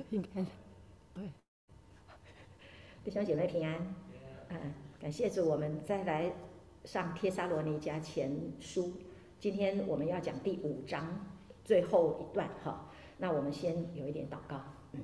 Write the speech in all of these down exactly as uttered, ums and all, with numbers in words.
应该对。 弟兄姐妹平安，嗯，感谢主，我们再来上帖撒罗尼迦前书，今天我们要讲第五章最后一段哈。那我们先有一点祷告。嗯，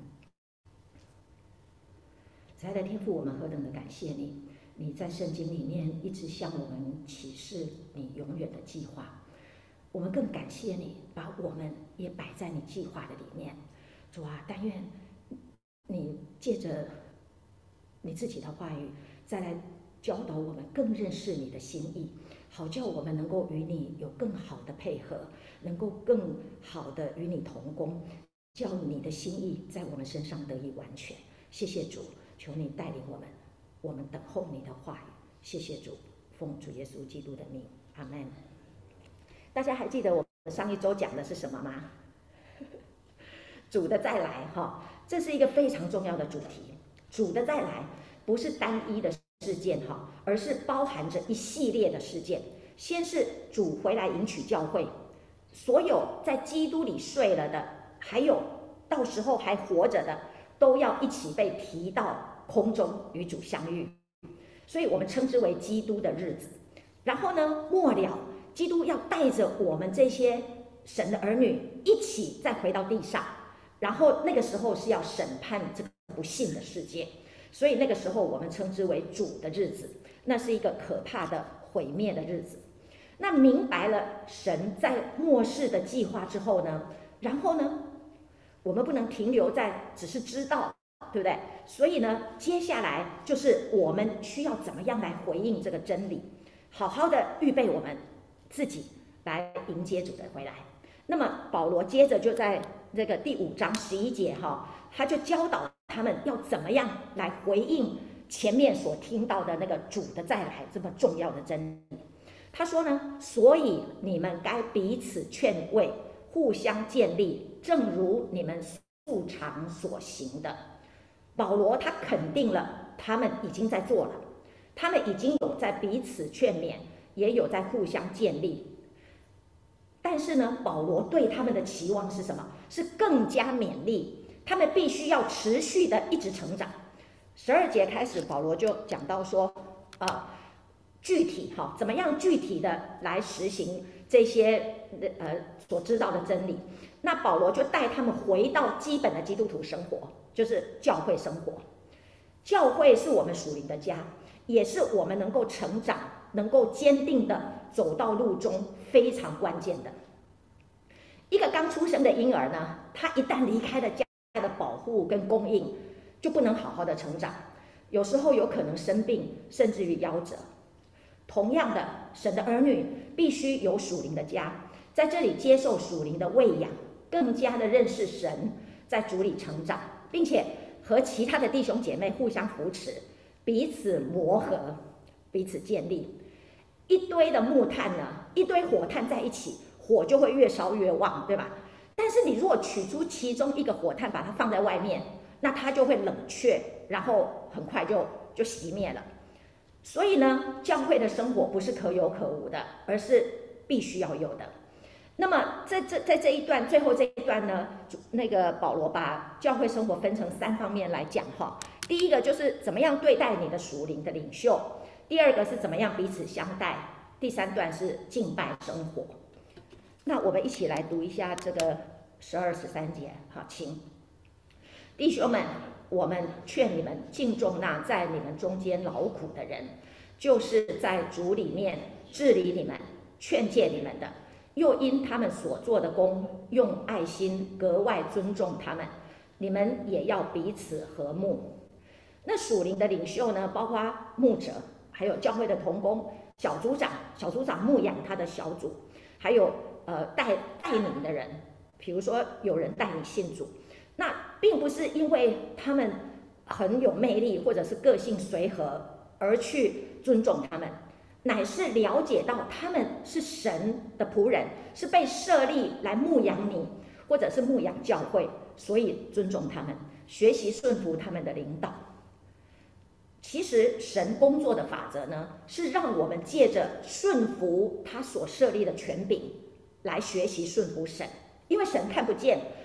慈爱的天父，我们何等的感谢你，你在圣经里面一直向我们启示你永远的计划。我们更感谢你，把我们也摆在你计划的里面。主啊，但愿你借着你自己的话语，再来教导我们更认识你的心意，好叫我们能够与你有更好的配合，能够更好的与你同工，叫你的心意在我们身上得以完全。谢谢主，求你带领我们，我们等候你的话语。谢谢主，奉主耶稣基督的名，阿们。大家还记得我们上一周讲的是什么吗？主的再来哈，这是一个非常重要的主题。主的再来不是单一的事件哈，而是包含着一系列的事件。先是主回来迎娶教会，所有在基督里睡了的，还有到时候还活着的，都要一起被提到空中与主相遇，所以我们称之为基督的日子。然后呢，末了，基督要带着我们这些神的儿女一起再回到地上，然后那个时候是要审判这个不信的世界，所以那个时候我们称之为主的日子，那是一个可怕的毁灭的日子。那明白了神在末世的计划之后呢，然后呢，我们不能停留在只是知道，对不对？所以呢，接下来就是我们需要怎么样来回应这个真理，好好的预备我们自己来迎接主的回来。那么保罗接着就在这个第五章十一节哈，他就教导他们要怎么样来回应前面所听到的那个主的再来这么重要的真理。他说呢，所以你们该彼此劝慰，互相建立，正如你们素常所行的。保罗他肯定了他们已经在做了，他们已经有在彼此劝勉，也有在互相建立。但是呢，保罗对他们的期望是什么？是更加勉励，他们必须要持续的一直成长。十二节开始，保罗就讲到说，呃，具体哈，怎么样具体的来实行这些呃所知道的真理。那保罗就带他们回到基本的基督徒生活，就是教会生活。教会是我们属灵的家，也是我们能够成长、能够坚定的走到路中非常关键的。一个刚出生的婴儿呢，他一旦离开了家的保护跟供应，就不能好好的成长，有时候有可能生病，甚至于夭折。同样的，神的儿女必须有属灵的家，在这里接受属灵的喂养，更加的认识神，在主里成长，并且和其他的弟兄姐妹互相扶持，彼此磨合，彼此建立。一堆的木炭呢，一堆火炭在一起，火就会越烧越旺，对吧？但是你如果取出其中一个火炭，把它放在外面，那它就会冷却，然后很快就就熄灭了。所以呢，教会的生活不是可有可无的，而是必须要有的。那么在这在这一段最后这一段呢，那个保罗把教会生活分成三方面来讲哈。第一个就是怎么样对待你的属灵的领袖，第二个是怎么样彼此相待，第三段是敬拜生活。那我们一起来读一下这个十二十三节，好，请弟兄们，我们劝你们敬重那在你们中间劳苦的人，就是在主里面治理你们、劝诫你们的，又因他们所做的工，用爱心格外尊重他们。你们也要彼此和睦。那属灵的领袖呢，包括牧者，还有教会的同工、小组长，小组长牧养他的小组，还有呃带带领的人，比如说有人带你信主，那并不是因为他们很有魅力或者是个性随和而去尊重他们，乃是了解到他们是神的仆人，是被设立来牧养你，或者是牧养教会，所以尊重他们，学习顺服他们的领导。其实神工作的法则呢，是让我们借着顺服他所设立的权柄来学习顺服神，因为神看不见，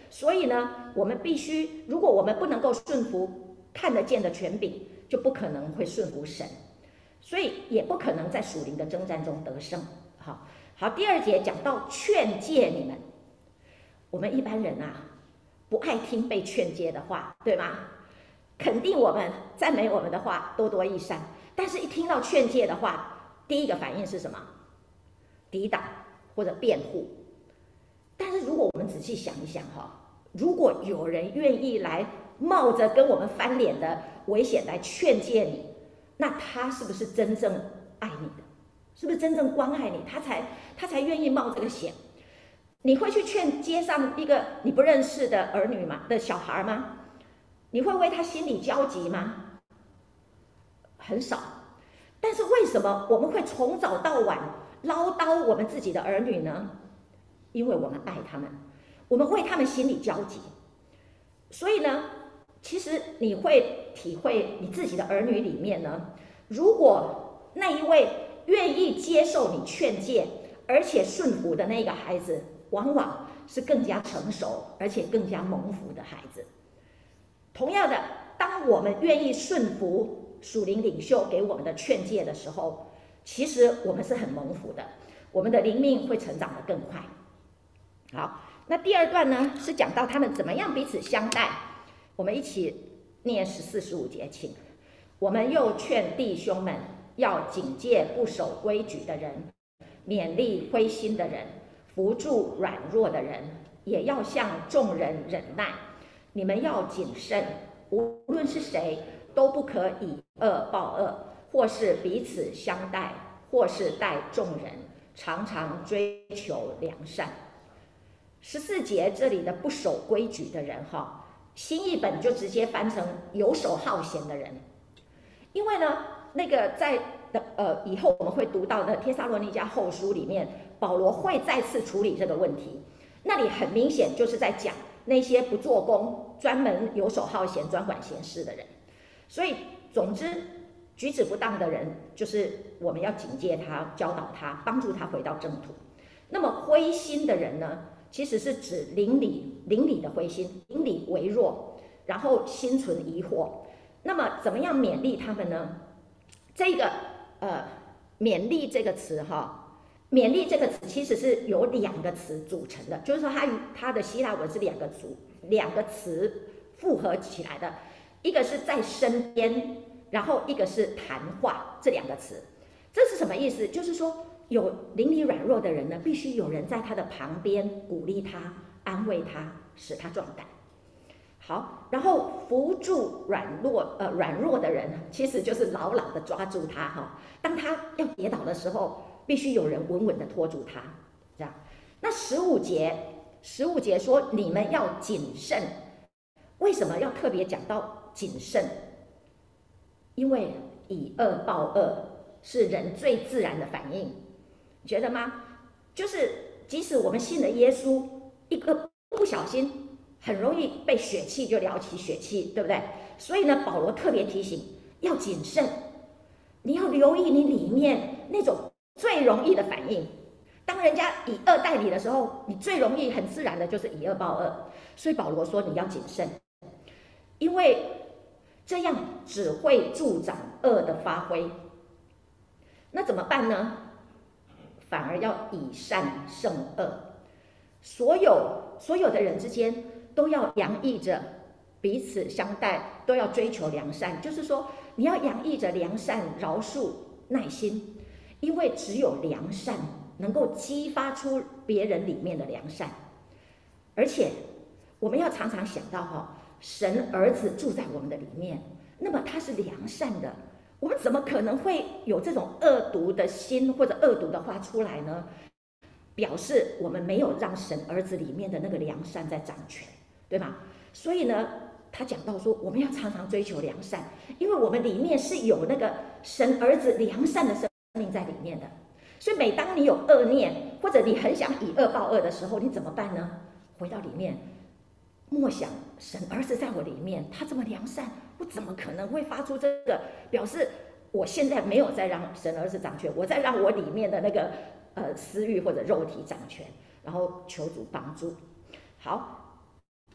所以呢，我们必须，如果我们不能够顺服看得见的权柄，就不可能会顺服神，所以也不可能在属灵的征战中得胜。好，好，第二节讲到劝诫你们，我们一般人啊，不爱听被劝诫的话，对吗？肯定我们、赞美我们的话多多益善，但是一听到劝诫的话，第一个反应是什么？抵挡或者辩护。但是如果我们仔细想一想哈，如果有人愿意来冒着跟我们翻脸的危险来劝诫你，那他是不是真正爱你的？是不是真正关爱你？他才他才愿意冒这个险。你会去劝街上一个你不认识的儿女吗？的小孩吗？你会为他心里焦急吗？很少。但是为什么我们会从早到晚唠叨我们自己的儿女呢？因为我们爱他们，我们为他们心里焦急。所以呢，其实你会体会你自己的儿女里面呢，如果那一位愿意接受你劝诫，而且顺服的那个孩子，往往是更加成熟，而且更加蒙福的孩子。同样的，当我们愿意顺服属灵领袖给我们的劝诫的时候，其实我们是很蒙福的，我们的灵命会成长得更快。好，那第二段呢，是讲到他们怎么样彼此相待。我们一起念十四、十五节，请。我们又劝弟兄们要警戒不守规矩的人，勉励灰心的人，扶助软弱的人，也要向众人忍耐。你们要谨慎，无论是谁，都不可以恶报恶，或是彼此相待，或是待众人，常常追求良善。十四节这里的不守规矩的人，哈，新译本就直接翻成游手好闲的人。因为呢，那个在呃以后我们会读到的帖撒罗尼迦后书里面，保罗会再次处理这个问题。那里很明显就是在讲那些不做工、专门游手好闲、专管闲事的人。所以，总之，举止不当的人，就是我们要警戒他、教导他、帮助他回到正途。那么灰心的人呢，其实是指邻里、邻里的灰心，邻里为弱，然后心存疑惑。那么，怎么样勉励他们呢？这个呃，勉励这个词哈，勉励这个词其实是由两个词组成的，就是说它它的希腊文是两个组两个词复合起来的，一个是在身边，然后一个是谈话，这两个词，这是什么意思？就是说有邻里软弱的人呢，必须有人在他的旁边鼓励他、安慰他，使他壮胆。好，然后扶助软弱呃软弱的人，其实就是牢牢的抓住他哈。当他要跌倒的时候，必须有人稳稳的拖住他，这样。那十五节，十五节说你们要谨慎，为什么要特别讲到谨慎？因为以恶报恶是人最自然的反应，你觉得吗？就是即使我们信了耶稣，一个不小心。很容易被血气就撩起血气，对不对？所以呢，保罗特别提醒要谨慎，你要留意你里面那种最容易的反应。当人家以恶待你的时候，你最容易很自然的就是以恶报恶。所以保罗说你要谨慎，因为这样只会助长恶的发挥。那怎么办呢？反而要以善胜恶，所有所有的人之间。都要洋溢着彼此相待，都要追求良善。就是说，你要洋溢着良善、饶恕、耐心，因为只有良善能够激发出别人里面的良善。而且，我们要常常想到哈，神儿子住在我们的里面，那么他是良善的，我们怎么可能会有这种恶毒的心或者恶毒的话出来呢？表示我们没有让神儿子里面的那个良善在掌权。对吗？所以呢，他讲到说，我们要常常追求良善，因为我们里面是有那个神儿子良善的生命在里面的。所以每当你有恶念，或者你很想以恶报恶的时候，你怎么办呢？回到里面，默想神儿子在我里面，他这么良善，我怎么可能会发出这个？表示我现在没有在让神儿子掌权，我在让我里面的那个呃私欲或者肉体掌权，然后求主帮助。好。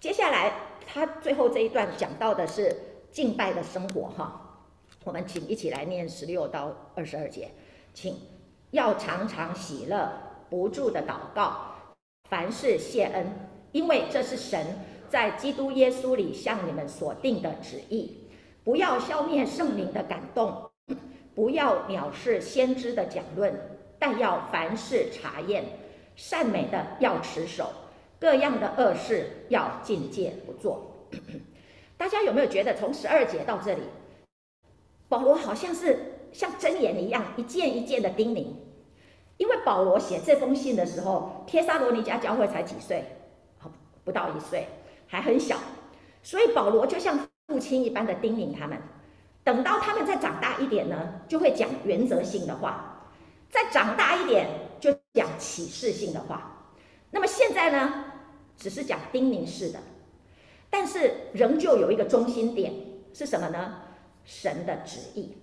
接下来他最后这一段讲到的是敬拜的生活哈，我们请一起来念十六到二十二节，请要常常喜乐，不住的祷告，凡事谢恩，因为这是神在基督耶稣里向你们所定的旨意。不要消灭圣灵的感动，不要藐视先知的讲论，但要凡事查验，善美的要持守，各样的恶事要禁戒不做。大家有没有觉得从十二节到这里，保罗好像是像箴言一样一件一件的叮咛？因为保罗写这封信的时候，帖撒罗尼迦教会才几岁，不到一岁，还很小，所以保罗就像父亲一般的叮咛他们。等到他们再长大一点呢，就会讲原则性的话；再长大一点，就讲启示性的话。那么现在呢，只是讲叮咛式的，但是仍旧有一个中心点是什么呢？神的旨意。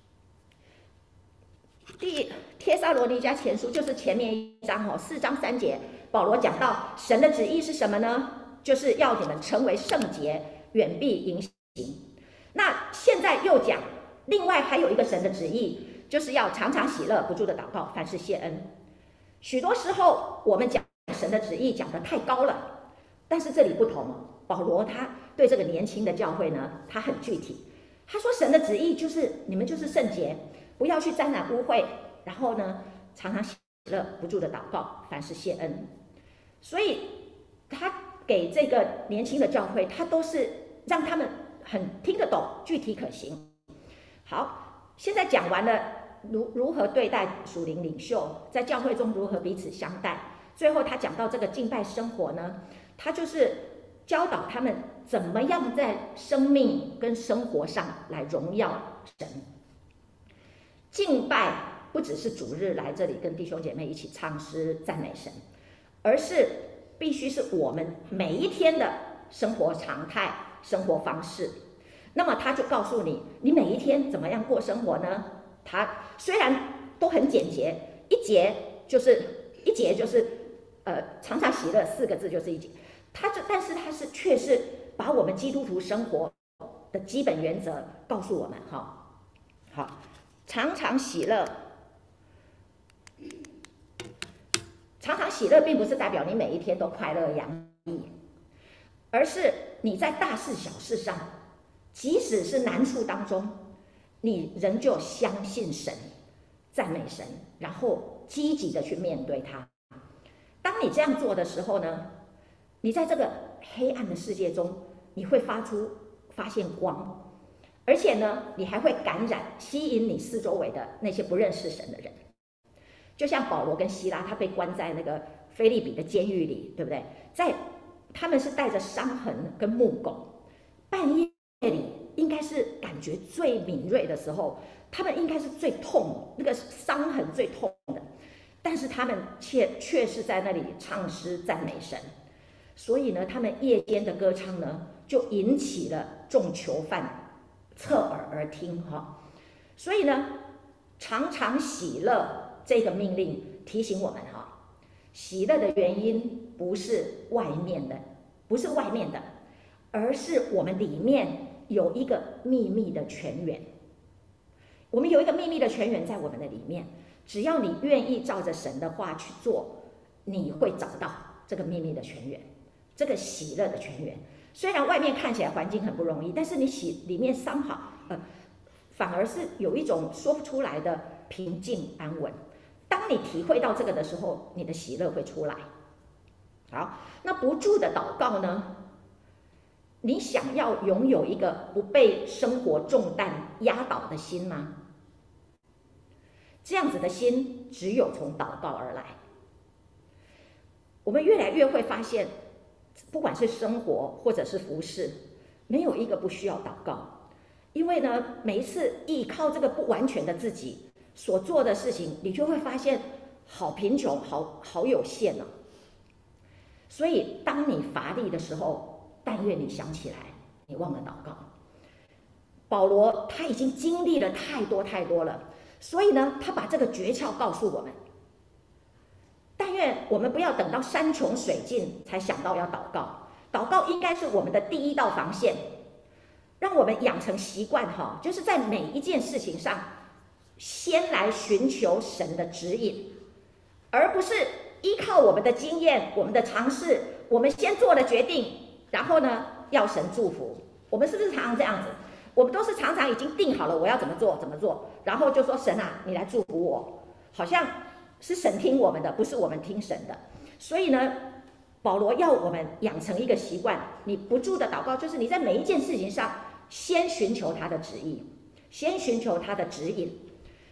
第帖撒罗尼迦前书就是前面一章哦，四章三节，保罗讲到神的旨意是什么呢？就是要你们成为圣洁，远避淫行。那现在又讲，另外还有一个神的旨意，就是要常常喜乐，不住的祷告，凡事谢恩。许多时候我们讲神的旨意讲得太高了，但是这里不同，保罗他对这个年轻的教会呢，他很具体。他说神的旨意就是你们就是圣洁，不要去沾染污秽，然后呢，常常喜乐，不住的祷告，凡事谢恩。所以他给这个年轻的教会，他都是让他们很听得懂，具体可行。好，现在讲完了如如何对待属灵领袖，在教会中如何彼此相待。最后他讲到这个敬拜生活呢，他就是教导他们怎么样在生命跟生活上来荣耀神。敬拜不只是主日来这里跟弟兄姐妹一起唱诗赞美神，而是必须是我们每一天的生活常态、生活方式。那么他就告诉你，你每一天怎么样过生活呢？他虽然都很简洁，一节就是一节就是呃常常喜乐四个字就是一节，他就但是他是却是把我们基督徒生活的基本原则告诉我们哈。好，常常喜乐。常常喜乐并不是代表你每一天都快乐洋溢，而是你在大事小事上，即使是难处当中，你仍旧相信神，赞美神，然后积极的去面对它。当你这样做的时候呢，你在这个黑暗的世界中，你会发出发现光，而且呢，你还会感染吸引你四周围的那些不认识神的人。就像保罗跟希拉，他被关在那个腓立比的监狱里，对不对？在他们是带着伤痕跟木狗，半夜里应该是感觉最敏锐的时候，他们应该是最痛，那个伤痕最痛的，但是他们却却是在那里唱诗赞美神。所以呢，他们夜间的歌唱呢，就引起了众囚犯侧耳而听哈。所以呢，常常喜乐。这个命令提醒我们哈，喜乐的原因不是外面的，不是外面的，而是我们里面有一个秘密的泉源。我们有一个秘密的泉源在我们的里面，只要你愿意照着神的话去做，你会找到这个秘密的泉源，这个喜乐的泉源。虽然外面看起来环境很不容易，但是你喜里面刚好呃，反而是有一种说不出来的平静安稳。当你体会到这个的时候，你的喜乐会出来。好，那不住的祷告呢？你想要拥有一个不被生活重担压倒的心吗？这样子的心只有从祷告而来。我们越来越会发现，不管是生活或者是服事，没有一个不需要祷告。因为呢，每一次依靠这个不完全的自己所做的事情，你就会发现好贫穷，好好有限哦。所以当你乏力的时候，但愿你想起来，你忘了祷告。保罗他已经经历了太多太多了，所以呢，他把这个诀窍告诉我们。但愿我们不要等到山穷水尽才想到要祷告， 祷告应该是我们的第一道防线，让我们养成习惯哈，就是在每一件事情上，先来寻求神的指引，而不是依靠我们的经验、我们的尝试，我们先做了决定，然后呢要神祝福。我们是不是常常这样子？我们都是常常已经定好了我要怎么做怎么做，然后就说神啊，你来祝福我，好像是神听我们的，不是我们听神的。所以呢，保罗要我们养成一个习惯，你不住的祷告，就是你在每一件事情上先寻求他的旨意，先寻求他的指引。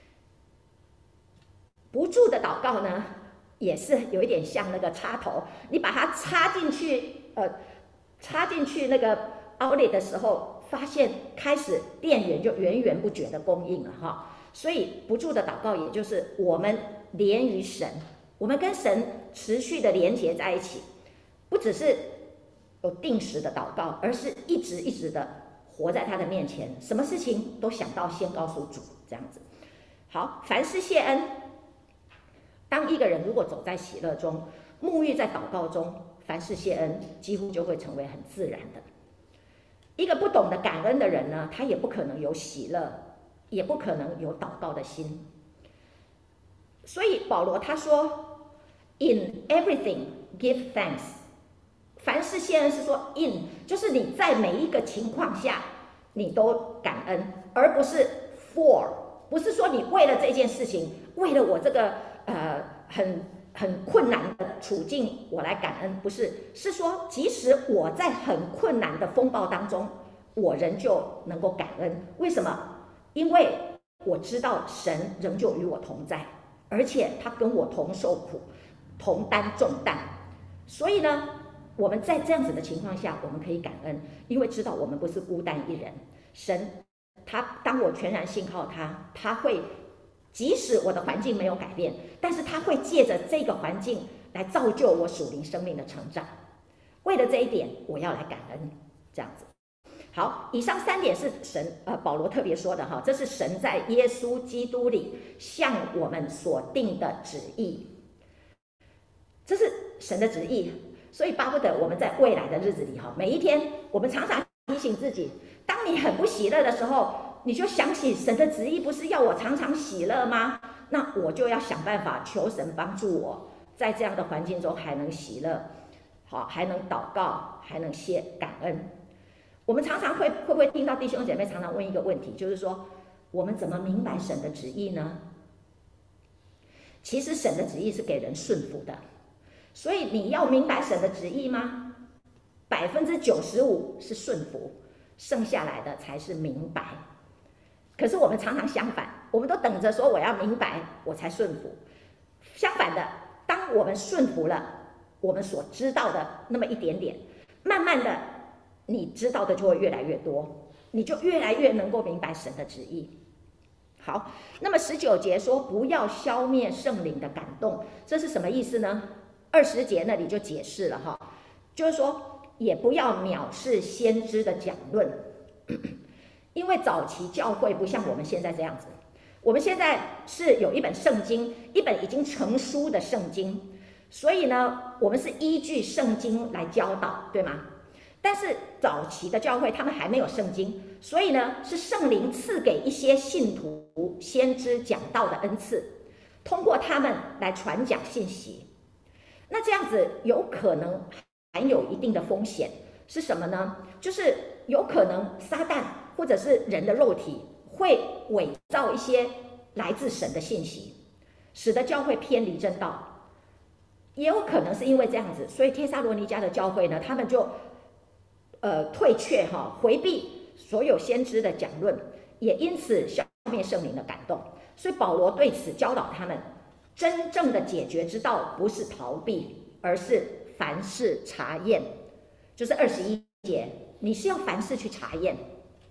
不住的祷告呢，也是有一点像那个插头，你把它插进去，呃，插进去那个 outlet 的时候，发现开始电源就源源不绝的供应了哈。所以不住的祷告，也就是我们连于神，我们跟神持续的连结在一起，不只是有定时的祷告，而是一直一直的活在他的面前，什么事情都想到先告诉主，这样子。好，凡事谢恩。当一个人如果走在喜乐中，沐浴在祷告中，凡事谢恩，几乎就会成为很自然的。一个不懂得感恩的人呢，他也不可能有喜乐，也不可能有祷告的心。所以保罗他说 ，In everything give thanks。凡事谢恩是说 in， 就是你在每一个情况下你都感恩，而不是 for， 不是说你为了这件事情，为了我这个。呃，很很困难的处境，我来感恩，不是，是说即使我在很困难的风暴当中，我仍旧能够感恩。为什么？因为我知道神仍旧与我同在，而且他跟我同受苦，同担重担。所以呢，我们在这样子的情况下，我们可以感恩，因为知道我们不是孤单一人。神，他当我全然信靠他，他会。即使我的环境没有改变，但是他会借着这个环境来造就我属灵生命的成长。为了这一点，我要来感恩，这样子。好，以上三点是神呃保罗特别说的哈，这是神在耶稣基督里向我们所定的旨意，这是神的旨意。所以巴不得我们在未来的日子里哈，每一天我们常常提醒自己，当你很不喜乐的时候。你就想起神的旨意不是要我常常喜乐吗？那我就要想办法求神帮助我，在这样的环境中还能喜乐，好，还能祷告，还能谢感恩。我们常常会会不会听到弟兄姐妹常常问一个问题，就是说我们怎么明白神的旨意呢？其实神的旨意是给人顺服的，所以你要明白神的旨意吗？百分之九十五是顺服，剩下来的才是明白。可是我们常常相反，我们都等着说我要明白我才顺服。相反的，当我们顺服了我们所知道的那么一点点，慢慢的你知道的就会越来越多，你就越来越能够明白神的旨意。好，那么十九节说不要消灭圣灵的感动，这是什么意思呢？二十节那里就解释了哈，就是说也不要藐视先知的讲论。因为早期教会不像我们现在这样子，我们现在是有一本圣经，一本已经成书的圣经，所以呢，我们是依据圣经来教导，对吗？但是早期的教会他们还没有圣经，所以呢，是圣灵赐给一些信徒先知讲道的恩赐，通过他们来传讲信息。那这样子有可能含有一定的风险，是什么呢？就是有可能撒旦或者是人的肉体会伪造一些来自神的信息，使得教会偏离正道。也有可能是因为这样子，所以帖撒罗尼迦的教会呢，他们就呃退却哈，回避所有先知的讲论，也因此消灭圣灵的感动。所以保罗对此教导他们，真正的解决之道不是逃避，而是凡事查验。就是二十一节，你是要凡事去查验。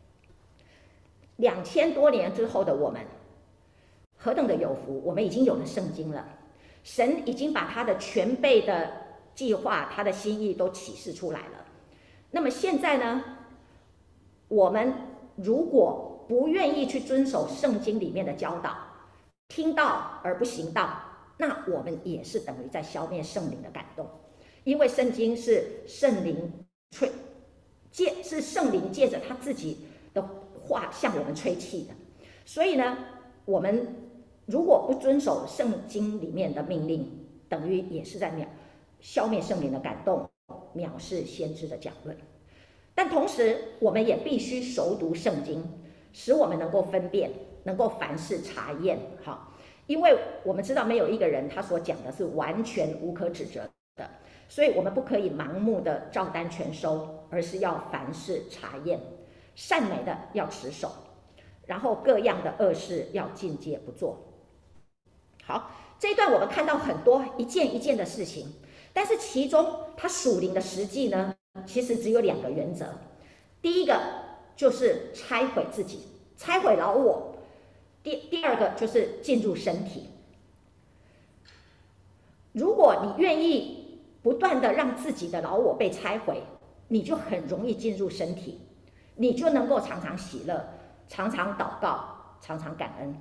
两千多年之后的我们，何等的有福！我们已经有了圣经了，神已经把他的全备的计划、他的心意都启示出来了。那么现在呢，我们如果不愿意去遵守圣经里面的教导，听到而不行道，那我们也是等于在消灭圣灵的感动，因为圣经是圣灵吹借是圣灵借着他自己的话向我们吹气的。所以呢，我们如果不遵守圣经里面的命令，等于也是在灭消灭圣灵的感动，藐视先知的讲论。但同时，我们也必须熟读圣经，使我们能够分辨，能够凡事查验。好，因为我们知道没有一个人他所讲的是完全无可指责的，所以我们不可以盲目的照单全收，而是要凡事查验，善美的要持守，然后各样的恶事要禁戒不做。好，这一段我们看到很多一件一件的事情，但是其中它属灵的实际呢，其实只有两个原则。第一个就是拆毁自己，拆毁老我；第第二个就是进入身体。如果你愿意不断的让自己的老我被拆毁，你就很容易进入身体，你就能够常常喜乐，常常祷告，常常感恩。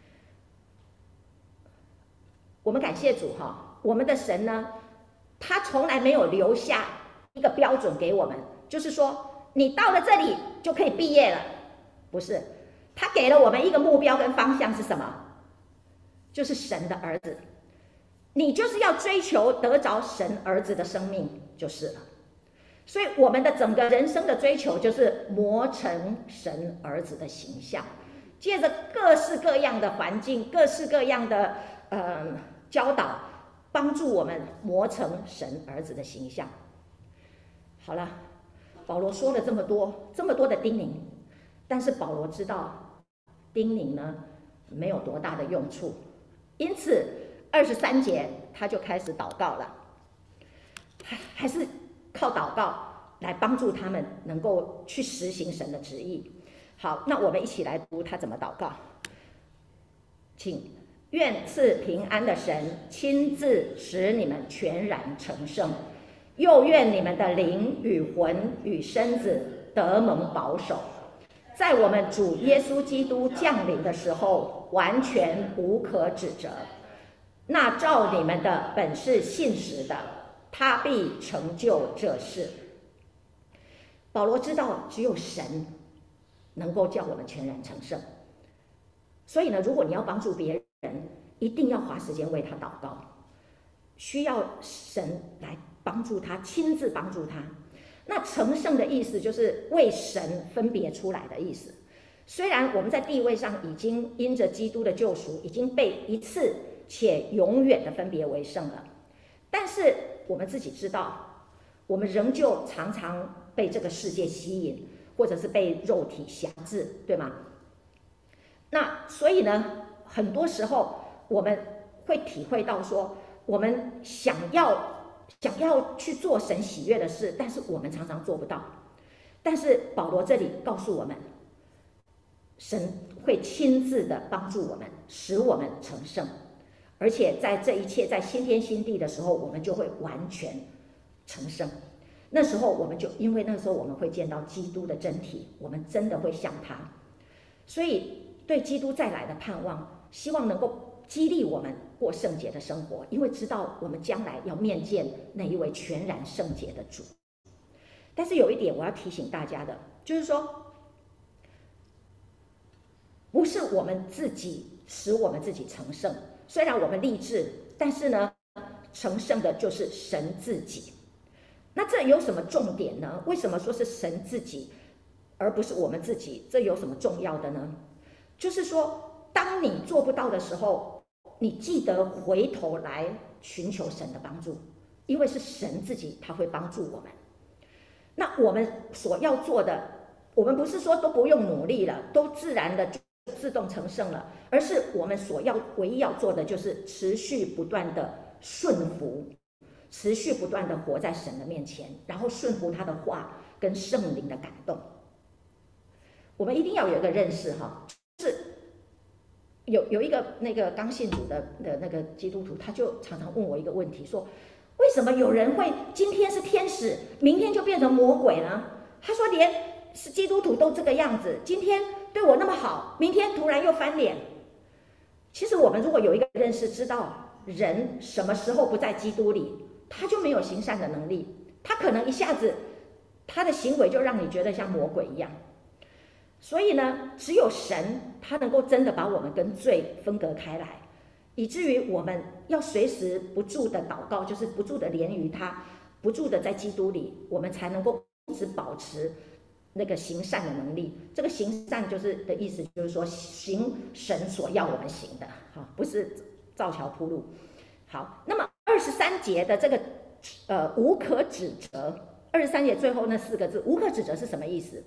我们感谢主哈，我们的神呢，他从来没有留下一个标准给我们，就是说你到了这里就可以毕业了，不是，他给了我们一个目标跟方向是什么？就是神的儿子，你就是要追求得着神儿子的生命就是了。所以我们的整个人生的追求就是磨成神儿子的形象，借着各式各样的环境，各式各样的呃教导，帮助我们磨成神儿子的形象。好了，保罗说了这么多这么多的叮咛，但是保罗知道叮咛呢没有多大的用处，因此二十三节他就开始祷告了，还还是靠祷告来帮助他们能够去实行神的旨意。好，那我们一起来读他怎么祷告。请愿赐平安的神亲自使你们全然成圣，又愿你们的灵与魂与身子得蒙保守，在我们主耶稣基督降临的时候完全无可指责。那照你们的本是信实的，他必成就这事。保罗知道只有神能够叫我们全然成圣，所以呢，如果你要帮助别人，一定要花时间为他祷告，需要神来帮助他，亲自帮助他。那成圣的意思就是为神分别出来的意思。虽然我们在地位上已经因着基督的救赎已经被一次且永远的分别为圣了，但是我们自己知道，我们仍旧常常被这个世界吸引，或者是被肉体辖制，对吗？那所以呢，很多时候我们会体会到说，我们想要想要去做神喜悦的事，但是我们常常做不到。但是保罗这里告诉我们，神会亲自的帮助我们，使我们成圣，而且在这一切在新天新地的时候，我们就会完全成圣。那时候我们就因为那时候我们会见到基督的真体，我们真的会像他。所以对基督再来的盼望，希望能够激励我们过圣洁的生活，因为知道我们将来要面见那一位全然圣洁的主。但是有一点我要提醒大家的，就是说不是我们自己使我们自己成圣，虽然我们立志，但是呢，成圣的就是神自己。那这有什么重点呢？为什么说是神自己而不是我们自己？这有什么重要的呢？就是说，当你做不到的时候，你记得回头来寻求神的帮助，因为是神自己他会帮助我们。那我们所要做的，我们不是说都不用努力了，都自然的自动成圣了，而是我们所要唯一要做的就是持续不断的顺服，持续不断的活在神的面前，然后顺服他的话跟圣灵的感动。我们一定要有一个认识哈，就是有有一个那个刚信主的的那个基督徒，他就常常问我一个问题，说为什么有人会今天是天使，明天就变成魔鬼呢？他说连是基督徒都这个样子，今天对我那么好，明天突然又翻脸。其实我们如果有一个认识，知道人什么时候不在基督里，他就没有行善的能力，他可能一下子他的行为就让你觉得像魔鬼一样。所以呢，只有神他能够真的把我们跟罪分隔开来，以至于我们要随时不住的祷告，就是不住的连于他，不住的在基督里，我们才能够一直保持那个行善的能力。这个行善就是的意思，就是说行神所要我们行的，哈，不是造桥铺路。好，那么二十三节的这个呃无可指责，二十三节最后那四个字无可指责是什么意思？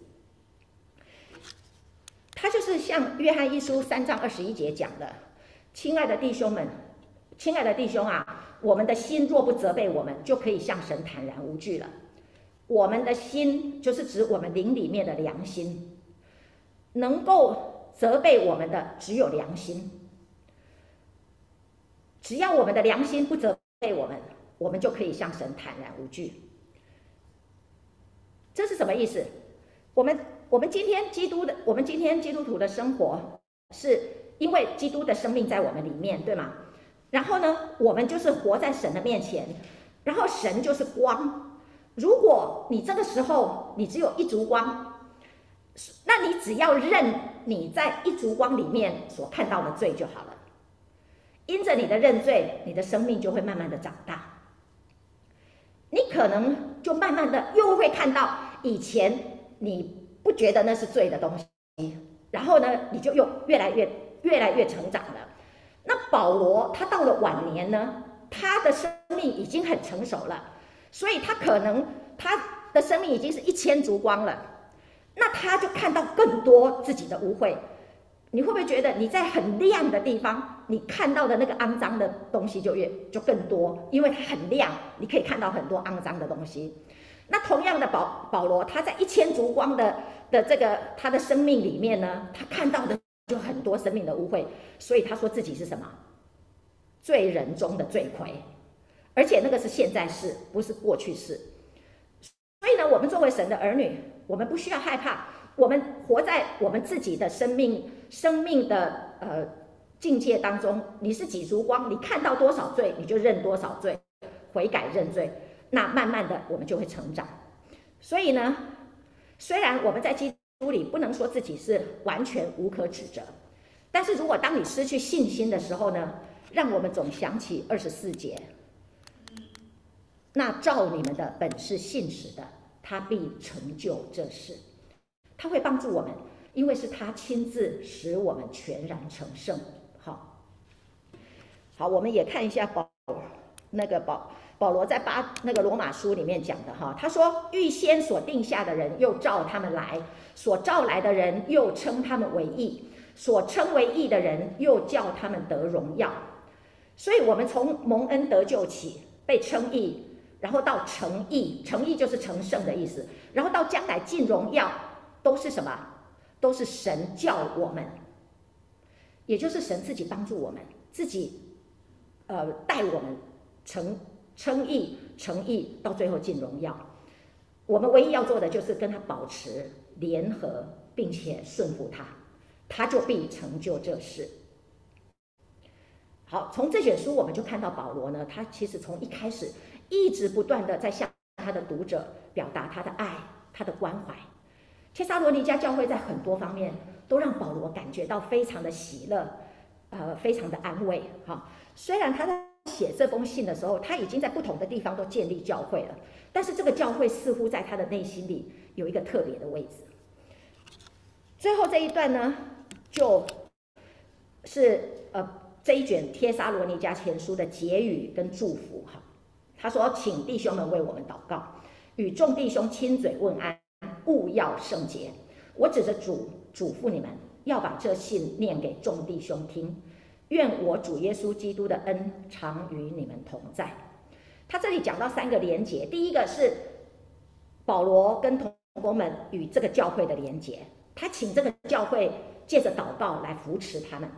它就是像约翰一书三章二十一节讲的，亲爱的弟兄们，亲爱的弟兄啊，我们的心若不责备我们，就可以向神坦然无惧了。我们的心就是指我们灵里面的良心，能够责备我们的只有良心。只要我们的良心不责备我们，我们就可以向神坦然无惧。这是什么意思？我们我们今天基督的，我们今天基督徒的生活，是因为基督的生命在我们里面，对吗？然后呢，我们就是活在神的面前，然后神就是光。如果你这个时候你只有一烛光，那你只要认你在一烛光里面所看到的罪就好了。因着你的认罪，你的生命就会慢慢的长大。你可能就慢慢的又会看到以前你不觉得那是罪的东西，然后呢，你就又越来越越来越成长了。那保罗他到了晚年呢，他的生命已经很成熟了，所以他可能他的生命已经是一千烛光了，那他就看到更多自己的污秽。你会不会觉得你在很亮的地方，你看到的那个肮脏的东西就越就更多？因为它很亮，你可以看到很多肮脏的东西。那同样的保保罗，他在一千烛光的的这个他的生命里面呢，他看到的就很多生命的污秽，所以他说自己是什么？罪人中的罪魁，而且那个是现在式，不是过去式。所以呢，我们作为神的儿女，我们不需要害怕。我们活在我们自己的生命生命的呃境界当中，你是几烛光，你看到多少罪，你就认多少罪，悔改认罪，那慢慢的我们就会成长。所以呢，虽然我们在基督里不能说自己是完全无可指责，但是如果当你失去信心的时候呢，让我们总想起二十四节，那照你们的本是信实的，他必成就这事。他会帮助我们，因为是他亲自使我们全然成圣。好，好，我们也看一下保那个保保罗在巴那个罗马书里面讲的哈，他说预先所定下的人又召他们来，所召来的人又称他们为义，所称为义的人又叫他们得荣耀。所以我们从蒙恩得救起，被称义，然后到成义，成义就是成圣的意思，然后到将来进荣耀。都是什么？都是神叫我们，也就是神自己帮助我们，自己呃带我们成称义、成义，到最后进荣耀。我们唯一要做的就是跟他保持联合，并且顺服他，他就必成就这事。好，从这卷书我们就看到保罗呢，他其实从一开始一直不断的在向他的读者表达他的爱、他的关怀。帖撒罗尼迦教会在很多方面都让保罗感觉到非常的喜乐，呃，非常的安慰。哈，虽然他在写这封信的时候，他已经在不同的地方都建立教会了，但是这个教会似乎在他的内心里有一个特别的位置。最后这一段呢，就是呃这一卷帖撒罗尼迦前书的结语跟祝福。哈，他说：“请弟兄们为我们祷告，与众弟兄亲嘴问安。”务要圣洁。我指着主嘱咐你们，要把这信念给众弟兄听。愿我主耶稣基督的恩常与你们同在。他这里讲到三个连结，第一个是保罗跟同工们与这个教会的连结，他请这个教会借着祷告来扶持他们。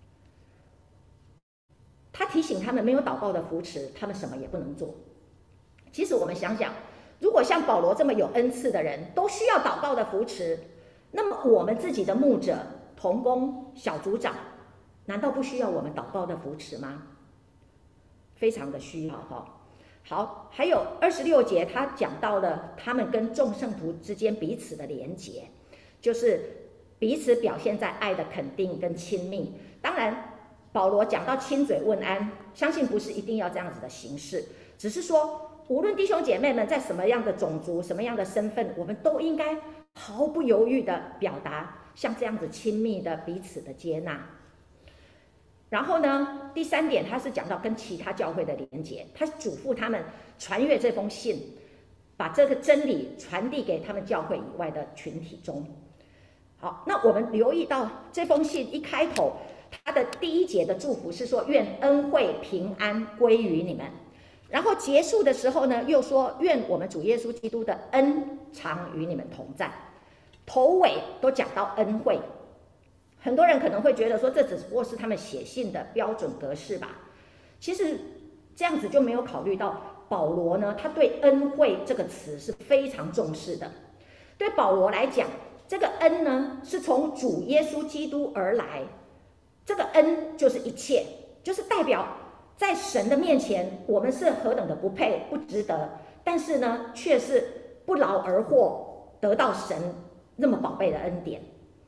他提醒他们，没有祷告的扶持，他们什么也不能做。其实我们想想，如果像保罗这么有恩赐的人都需要祷告的扶持，那么我们自己的牧者、同工、小组长，难道不需要我们祷告的扶持吗？非常的需要哈。 好，还有二十六节，他讲到了他们跟众圣徒之间彼此的连结，就是彼此表现在爱的肯定跟亲密。当然，保罗讲到亲嘴问安，相信不是一定要这样子的形式，只是说，无论弟兄姐妹们在什么样的种族、什么样的身份，我们都应该毫不犹豫的表达像这样子亲密的彼此的接纳。然后呢，第三点，他是讲到跟其他教会的连结，他嘱咐他们传阅这封信，把这个真理传递给他们教会以外的群体中。好，那我们留意到这封信一开头，他的第一节的祝福是说愿恩惠平安归于你们，然后结束的时候呢，又说愿我们主耶稣基督的恩常与你们同在。头尾都讲到恩惠。很多人可能会觉得说，这只不过是他们写信的标准格式吧。其实这样子就没有考虑到保罗呢，他对恩惠这个词是非常重视的。对保罗来讲，这个恩呢是从主耶稣基督而来，这个恩就是一切，就是代表在神的面前，我们是何等的不配、不值得，但是呢，却是不劳而获得到神那么宝贝的恩典。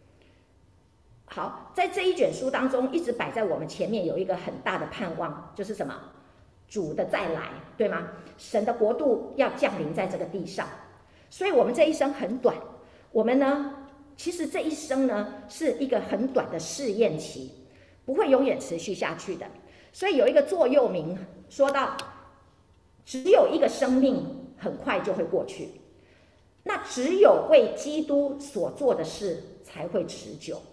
好，在这一卷书当中，一直摆在我们前面有一个很大的盼望，就是什么？主的再来，对吗？神的国度要降临在这个地上，所以我们这一生很短，我们呢，其实这一生呢是一个很短的试验期，不会永远持续下去的。所以有一个座右铭说到，只有一个生命很快就会过去，那只有为基督所做的事才会持久。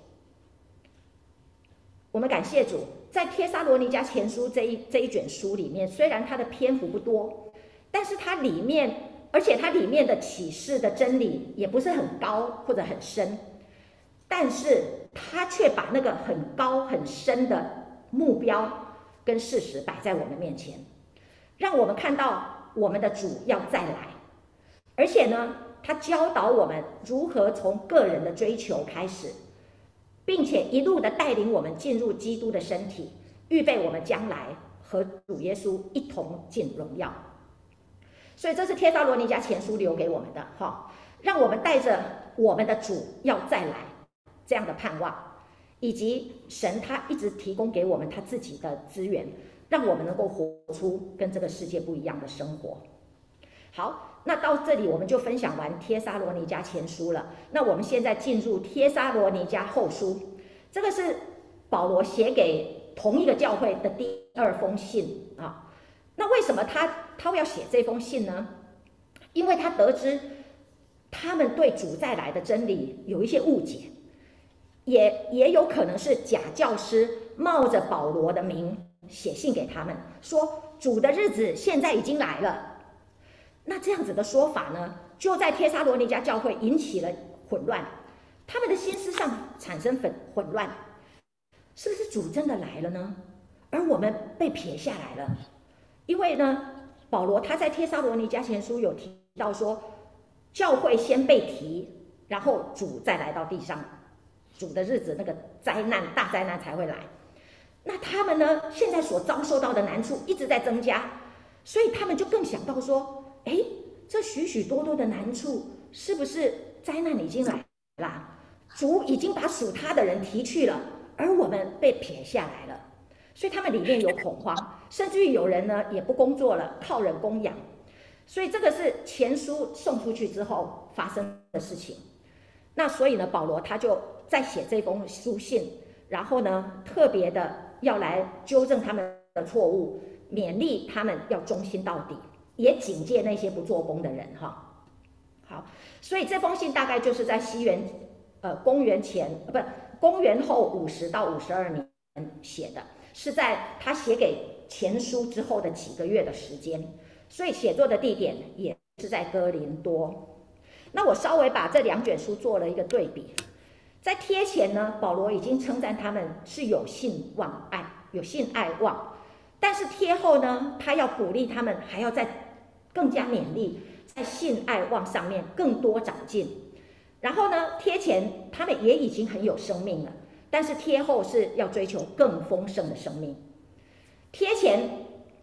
我们感谢主，在帖撒罗尼迦前书这一这一卷书里面，虽然它的篇幅不多，但是它里面，而且它里面的启示的真理也不是很高或者很深，但是它却把那个很高很深的目标跟事实摆在我们面前，让我们看到我们的主要再来，而且呢，他教导我们如何从个人的追求开始，并且一路的带领我们进入基督的身体，预备我们将来和主耶稣一同进荣耀。所以这是帖撒罗尼迦前书留给我们的哈，让我们带着我们的主要再来这样的盼望，以及神他一直提供给我们他自己的资源，让我们能够活出跟这个世界不一样的生活。好，那到这里我们就分享完帖撒罗尼迦前书了。那我们现在进入帖撒罗尼迦后书，这个是保罗写给同一个教会的第二封信啊。那为什么他他会要写这封信呢？因为他得知他们对主再来的真理有一些误解，也也有可能是假教师冒着保罗的名写信给他们，说主的日子现在已经来了。那这样子的说法呢，就在帖撒罗尼迦教会引起了混乱，他们的心思上产生混混乱，是不是主真的来了呢？而我们被撇下来了？因为呢，保罗他在帖撒罗尼迦前书有提到说，教会先被提，然后主再来到地上，主的日子那个灾难大灾难才会来。那他们呢，现在所遭受到的难处一直在增加，所以他们就更想到说，哎，这许许多多的难处，是不是灾难已经来了？主已经把属他的人提去了，而我们被撇下来了，所以他们里面有恐慌，甚至于有人呢也不工作了，靠人供养。所以这个是前书送出去之后发生的事情。那所以呢，保罗他就在写这封书信，然后呢，特别的要来纠正他们的错误，勉励他们要忠心到底。也警戒那些不做工的人哈。好，所以这封信大概就是在西元呃公元前呃不公元后五十到五十二年写的，是在他写给前书之后的几个月的时间，所以写作的地点也是在哥林多。那我稍微把这两卷书做了一个对比，在贴前呢，保罗已经称赞他们是有信望爱，有信爱望，但是贴后呢，他要鼓励他们还要再更加勉励，在信爱望上面更多长进。然后呢，贴前他们也已经很有生命了，但是贴后是要追求更丰盛的生命。贴前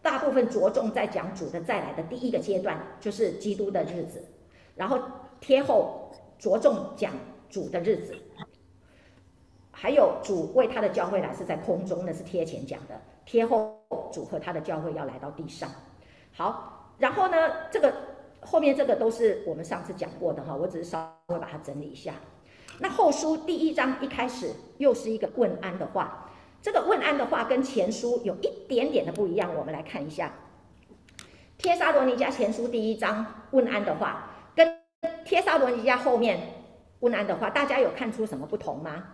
大部分着重在讲主的再来的第一个阶段，就是基督的日子，然后贴后着重讲主的日子，还有主为他的教会来是在空中，那是贴前讲的，贴后主和他的教会要来到地上。好，然后呢，这个后面这个都是我们上次讲过的哈，我只是稍微把它整理一下。那后书第一章一开始又是一个问安的话，这个问安的话跟前书有一点点的不一样，我们来看一下。帖撒罗尼迦前书第一章问安的话，跟帖撒罗尼迦后面问安的话，大家有看出什么不同吗？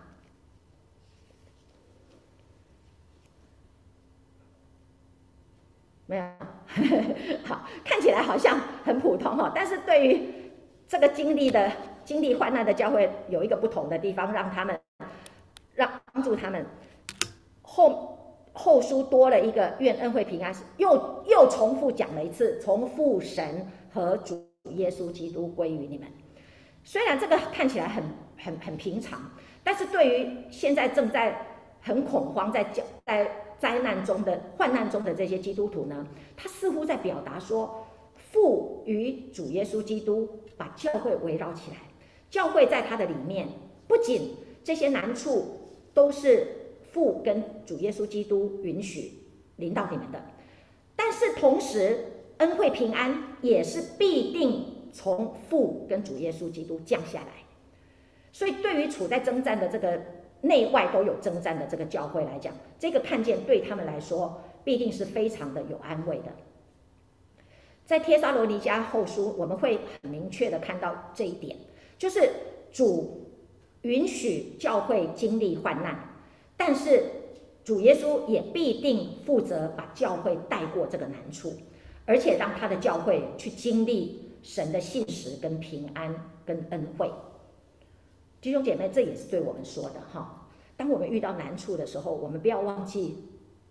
没有，好，看起来好像很普通哈，但是对于这个经历的经历患难的教会有一个不同的地方，让他们让帮助他们后后书多了一个愿恩惠平安，又又重复讲了一次，从父神和主耶稣基督归于你们。虽然这个看起来很很很平常，但是对于现在正在很恐慌在在灾难中的患难中的这些基督徒呢，他似乎在表达说，父与主耶稣基督把教会围绕起来，教会在他的里面，不仅这些难处都是父跟主耶稣基督允许临到你们的，但是同时恩惠平安也是必定从父跟主耶稣基督降下来。所以对于处在征战的这个内外都有征战的这个教会来讲，这个看见对他们来说必定是非常的有安慰的。在帖撒罗尼迦后书，我们会很明确的看到这一点，就是主允许教会经历患难，但是主耶稣也必定负责把教会带过这个难处，而且让他的教会去经历神的信实跟平安跟恩惠。弟兄姐妹，这也是对我们说的哈。当我们遇到难处的时候，我们不要忘记，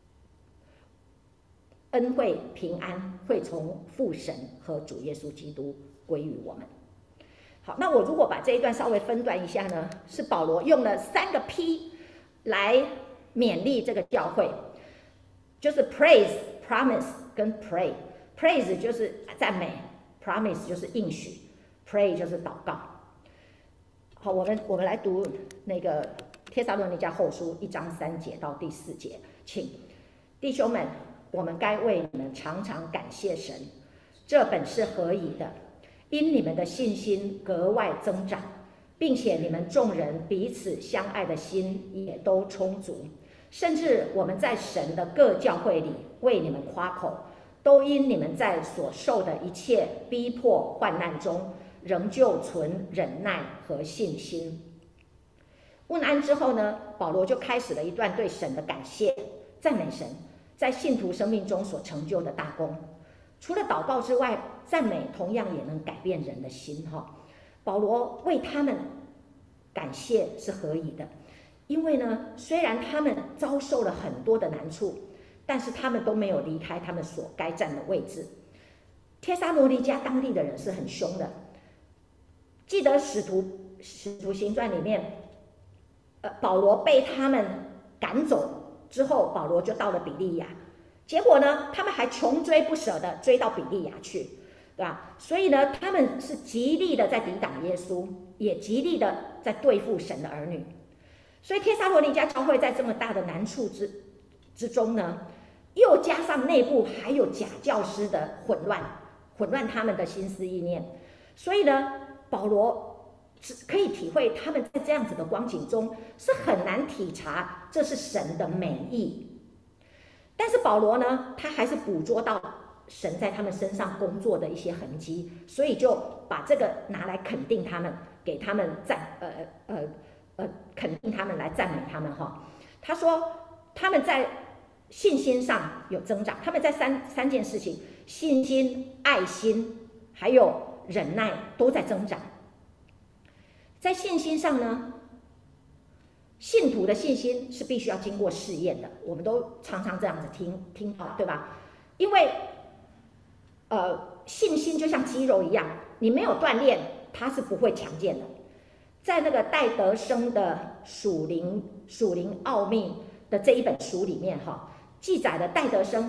恩惠平安会从父神和主耶稣基督归于我们。好，那我如果把这一段稍微分段一下呢，是保罗用了三个 P 来勉励这个教会，就是 praise、promise 跟 pray。praise 就是赞美， promise 就是应许， pray 就是祷告。好，我们我们来读那个帖撒罗尼迦后书一章三节到第四节，请弟兄们，我们该为你们常常感谢神，这本是合宜的，因你们的信心格外增长，并且你们众人彼此相爱的心也都充足，甚至我们在神的各教会里为你们夸口，都因你们在所受的一切逼迫患难中，仍旧存忍耐和信心。问安之后呢，保罗就开始了一段对神的感谢，赞美神在信徒生命中所成就的大功。除了祷告之外，赞美同样也能改变人的心哈。保罗为他们感谢是合宜的，因为呢，虽然他们遭受了很多的难处，但是他们都没有离开他们所该站的位置。帖撒罗尼迦当地的人是很凶的，记得使徒使徒行传里面，呃，保罗被他们赶走之后，保罗就到了比利亚，结果呢，他们还穷追不舍的追到比利亚去，对吧？所以呢，他们是极力的在抵挡耶稣，也极力的在对付神的儿女。所以帖撒罗尼迦教会在这么大的难处之之中呢，又加上内部还有假教师的混乱，混乱他们的心思意念，所以呢，保罗可以体会他们在这样子的光景中是很难体察这是神的美意。但是保罗呢，他还是捕捉到神在他们身上工作的一些痕迹，所以就把这个拿来肯定他们，给他们赞呃呃呃肯定他们，来赞美他们哈。他说他们在信心上有增长，他们在三三件事情，信心、爱心还有忍耐都在增长。在信心上呢，信徒的信心是必须要经过试验的，我们都常常这样子听听到，对吧？因为呃，信心就像肌肉一样，你没有锻炼，它是不会强健的。在那个戴德生的属灵属灵奥秘的这一本书里面哈，记载了戴德生，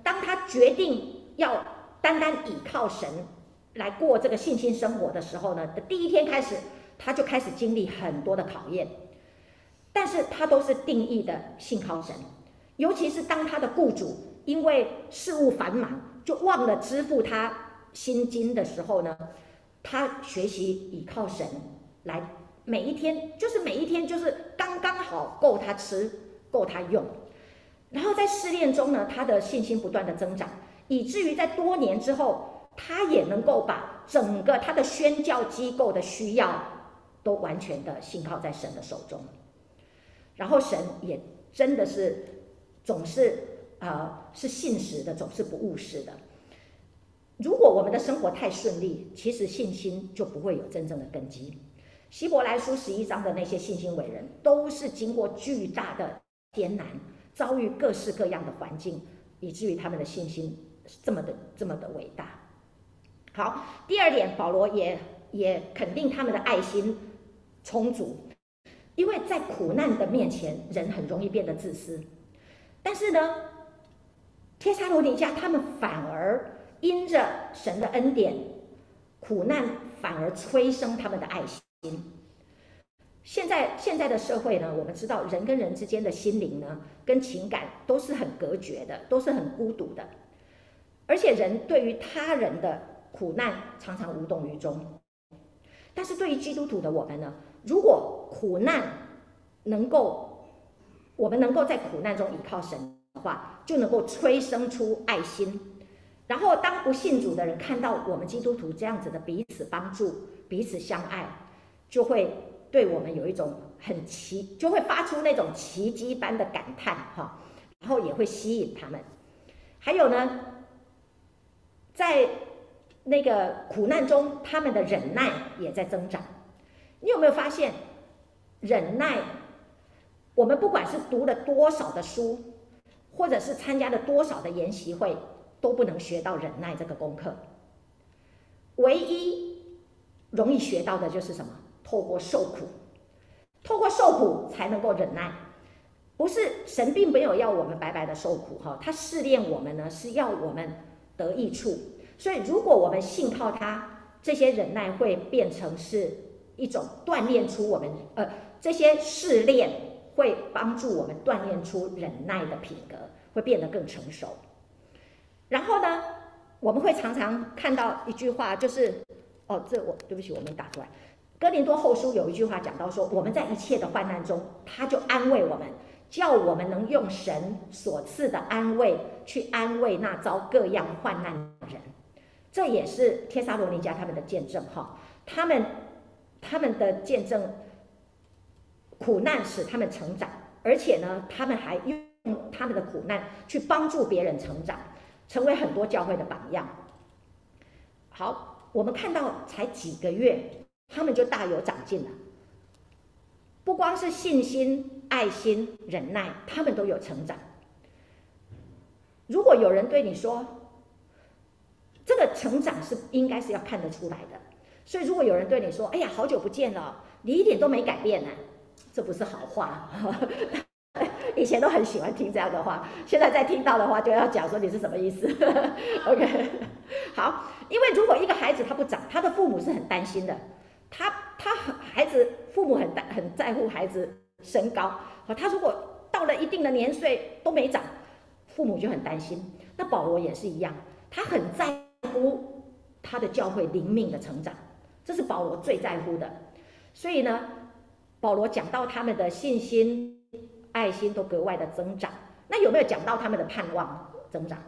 当他决定要单单倚靠神来过这个信心生活的时候呢，第一天开始，他就开始经历很多的考验，但是他都是定义的信靠神。尤其是当他的雇主因为事务繁忙，就忘了支付他薪金的时候呢，他学习倚靠神来，每一天就是每一天就是刚刚好够他吃，够他用。然后在试炼中呢，他的信心不断的增长，以至于在多年之后，他也能够把整个他的宣教机构的需要都完全的信靠在神的手中。然后神也真的是总是呃是信实的，总是不误事的。如果我们的生活太顺利，其实信心就不会有真正的根基。希伯来书十一章的那些信心伟人，都是经过巨大的艰难，遭遇各式各样的环境，以至于他们的信心这么的这么的伟大。好，第二点，保罗也也肯定他们的爱心充足，因为在苦难的面前，人很容易变得自私。但是呢，帖撒罗尼迦他们反而因着神的恩典，苦难反而催生他们的爱心。现在现在的社会呢，我们知道人跟人之间的心灵呢，跟情感都是很隔绝的，都是很孤独的，而且人对于他人的苦难常常无动于衷。但是对于基督徒的我们呢，如果苦难能够，我们能够在苦难中依靠神的话，就能够催生出爱心。然后当不信主的人看到我们基督徒这样子的彼此帮助、彼此相爱，就会对我们有一种很奇，就会发出那种奇迹般的感叹哈，然后也会吸引他们。还有呢，在那个苦难中，他们的忍耐也在增长。你有没有发现，忍耐，我们不管是读了多少的书，或者是参加了多少的研习会，都不能学到忍耐这个功课。唯一容易学到的就是什么？透过受苦，透过受苦才能够忍耐。不是神并没有要我们白白的受苦哈，他试炼我们呢，是要我们得益处。所以如果我们信靠他，这些忍耐会变成是一种锻炼出我们呃这些试炼会帮助我们锻炼出忍耐的品格，会变得更成熟。然后呢，我们会常常看到一句话，就是哦，这我对不起，我没打出来。哥林多后书有一句话讲到说，我们在一切的患难中，他就安慰我们，叫我们能用神所赐的安慰去安慰那遭各样患难的人。这也是帖撒罗尼迦他们的见证哈，他们他们的见证，苦难使他们成长，而且呢，他们还用他们的苦难去帮助别人成长，成为很多教会的榜样。好，我们看到才几个月，他们就大有长进了。不光是信心、爱心、忍耐，他们都有成长。如果有人对你说，这个成长是应该是要看得出来的，所以如果有人对你说，哎呀，好久不见了，你一点都没改变呢，这不是好话。以前都很喜欢听这样的话，现在再听到的话就要讲说你是什么意思。OK， 好，因为如果一个孩子他不长，他的父母是很担心的，他他孩子父母很很在乎孩子身高，他如果到了一定的年岁都没长，父母就很担心。那保罗也是一样，他很在乎他的教会灵命的成长，这是保罗最在乎的。所以呢，保罗讲到他们的信心、爱心都格外的增长。那有没有讲到他们的盼望增长？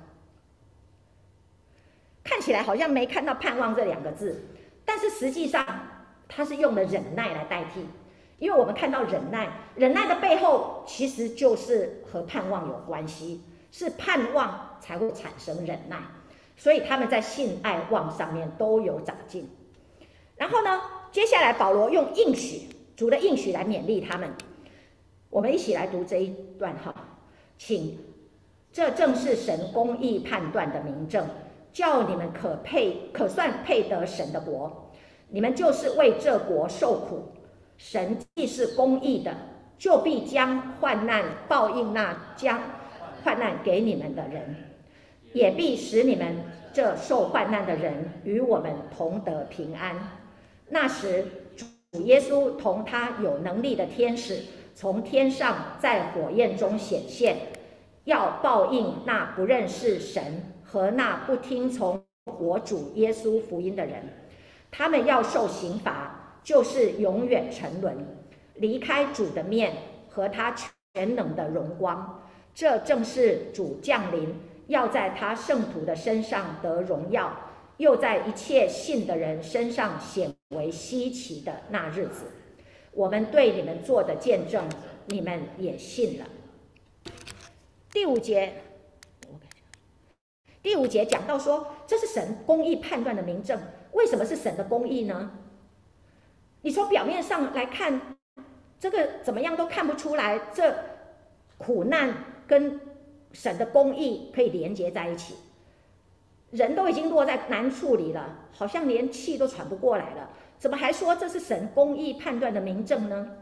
看起来好像没看到盼望这两个字，但是实际上他是用了忍耐来代替。因为我们看到忍耐，忍耐的背后其实就是和盼望有关系，是盼望才会产生忍耐。所以他们在信、爱、望上面都有长进。然后呢，接下来保罗用应许，主的应许来勉励他们。我们一起来读这一段哈，请，这正是神公义判断的明证，叫你们可配可算配得神的国。你们就是为这国受苦，神既是公义的，就必将患难报应那将患难给你们的人。 也必使你们这受患难的人与我们同得平安。那时，主耶稣同他有能力的天使从天上在火焰中显现，要报应那不认识神和那不听从我主耶稣福音的人。他们要受刑罚，就是永远沉沦，离开主的面和他全能的荣光。这正是主降临，要在他圣徒的身上得荣耀，又在一切信的人身上显为稀奇的那日子。我们对你们做的见证，你们也信了。第五节，第五节讲到说，这是神公义判断的明证。为什么是神的公义呢？你从表面上来看，这个怎么样都看不出来，这苦难跟神的公义可以连接在一起。人都已经落在难处里了，好像连气都喘不过来了，怎么还说这是神公义判断的明证呢？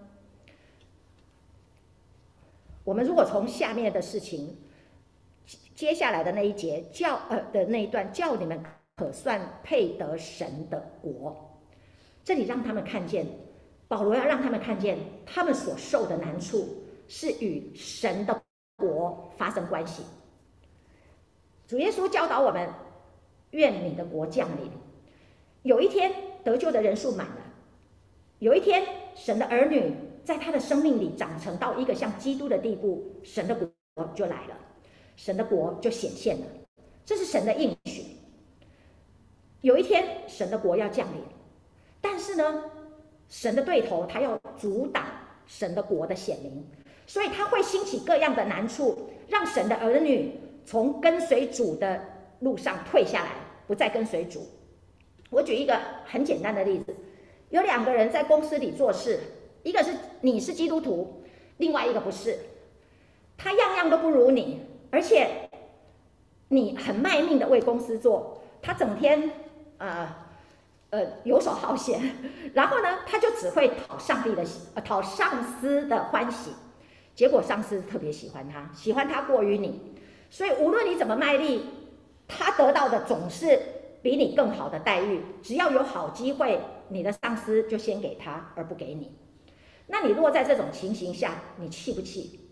我们如果从下面的事情，接下来的那一节叫呃的那一段，叫你们可算配得神的国，这里让他们看见，保罗要让他们看见，他们所受的难处是与神的国发生关系。主耶稣教导我们，愿你的国降临。有一天得救的人数满了，有一天神的儿女在他的生命里长成到一个像基督的地步，神的国就来了，神的国就显现了，这是神的应许。有一天神的国要降临，但是呢，神的对头他要阻挡神的国的显明，所以他会兴起各样的难处，让神的儿女从跟随主的路上退下来，不再跟随主。我举一个很简单的例子，有两个人在公司里做事，一个是你是基督徒，另外一个不是，他样样都不如你，而且你很卖命的为公司做，他整天呃呃游手好闲，然后呢，他就只会讨上帝的呃讨上司的欢喜，结果上司特别喜欢他，喜欢他过于你，所以无论你怎么卖力，他得到的总是比你更好的待遇。只要有好机会，你的上司就先给他，而不给你。那你落在这种情形下，你气不气？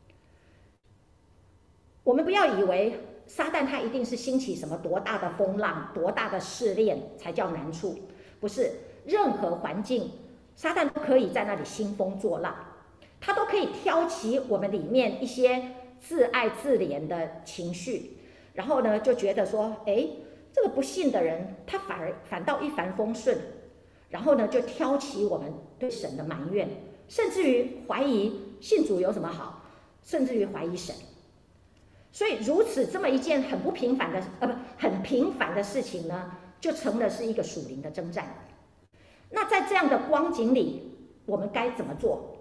我们不要以为撒旦他一定是兴起什么多大的风浪、多大的试炼才叫难处，不是，任何环境，撒旦都可以在那里兴风作浪，他都可以挑起我们里面一些自爱自怜的情绪，然后呢，就觉得说，哎，这个不信的人，他反而反倒一帆风顺，然后呢，就挑起我们对神的埋怨，甚至于怀疑信主有什么好，甚至于怀疑神。所以如此这么一件很不平凡的，呃不，很平凡的事情呢，就成了是一个属灵的征战。那在这样的光景里，我们该怎么做？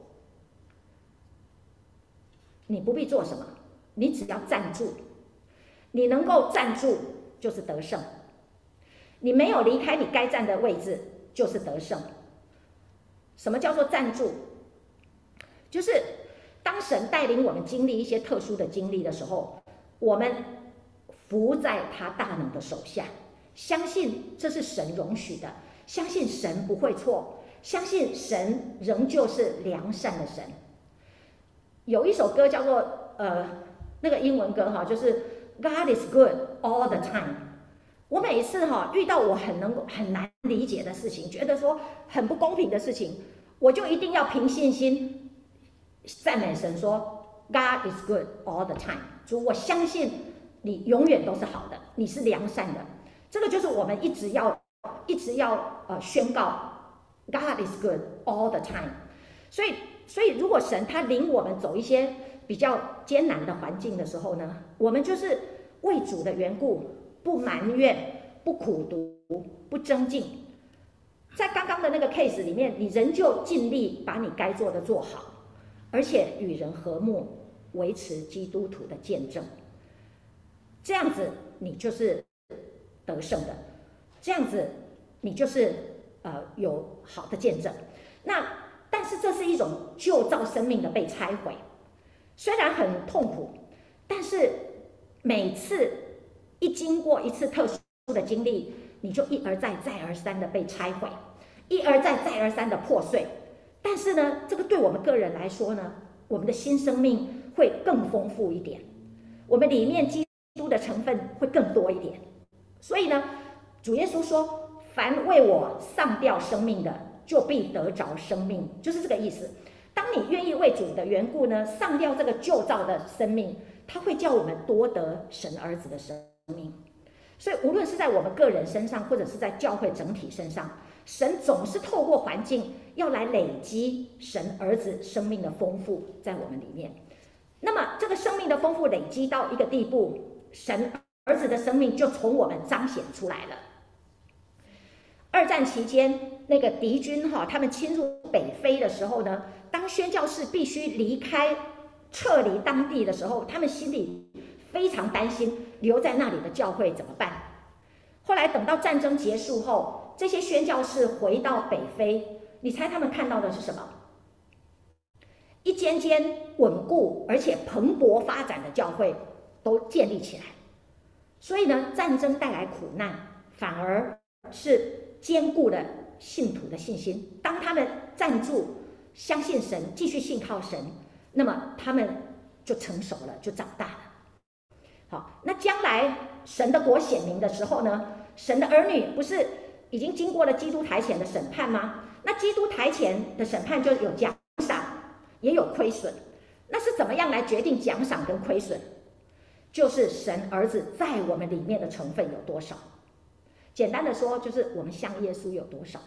你不必做什么，你只要站住。你能够站住，就是得胜。你没有离开你该站的位置，就是得胜。什么叫做站住？就是当神带领我们经历一些特殊的经历的时候，我们伏在他大能的手下，相信这是神容许的，相信神不会错，相信神仍旧是良善的神。有一首歌叫做呃那个英文歌哈，就是 God is good all the time。我每一次哈遇到我很能够很难理解的事情，觉得说很不公平的事情，我就一定要凭信心赞美神说 God is good all the time。主，我相信你永远都是好的，你是良善的。这个就是我们一直要一直要呃宣告 God is good all the time。所以所以如果神他领我们走一些比较艰难的环境的时候呢，我们就是为主的缘故，不埋怨，不苦毒，不争竞。在刚刚的那个 case 里面，你仍旧尽力把你该做的做好，而且与人和睦，维持基督徒的见证。这样子你就是得胜的，这样子你就是呃有好的见证。那但是这是一种旧造生命的被拆毁，虽然很痛苦，但是每次一经过一次特殊的经历，你就一而再、再而三的被拆毁，一而再、再而三的破碎。但是呢，这个对我们个人来说呢，我们的新生命会更丰富一点，我们里面基督的成分会更多一点。所以呢，主耶稣说：“凡为我丧掉生命的，就必得着生命。”就是这个意思。当你愿意为主的缘故呢，丧掉这个旧造的生命，它会叫我们多得神儿子的生命。所以，无论是在我们个人身上，或者是在教会整体身上，神总是透过环境要来累积神儿子生命的丰富在我们里面。那么，这个生命的丰富累积到一个地步，神儿子的生命就从我们彰显出来了。二战期间，那个敌军哈，他们侵入北非的时候呢，当宣教士必须离开、撤离当地的时候，他们心里非常担心留在那里的教会怎么办。后来等到战争结束后，这些宣教士回到北非，你猜他们看到的是什么？一间间稳固而且蓬勃发展的教会都建立起来。所以呢，战争带来苦难，反而是坚固的信徒的信心。当他们站住，相信神，继续信靠神，那么他们就成熟了，就长大了。好，那将来神的国显明的时候呢，神的儿女不是已经经过了基督台前的审判吗？那基督台前的审判就有奖赏，也有亏损。那是怎么样来决定奖赏跟亏损？就是神儿子在我们里面的成分有多少。简单的说，就是我们像耶稣有多少。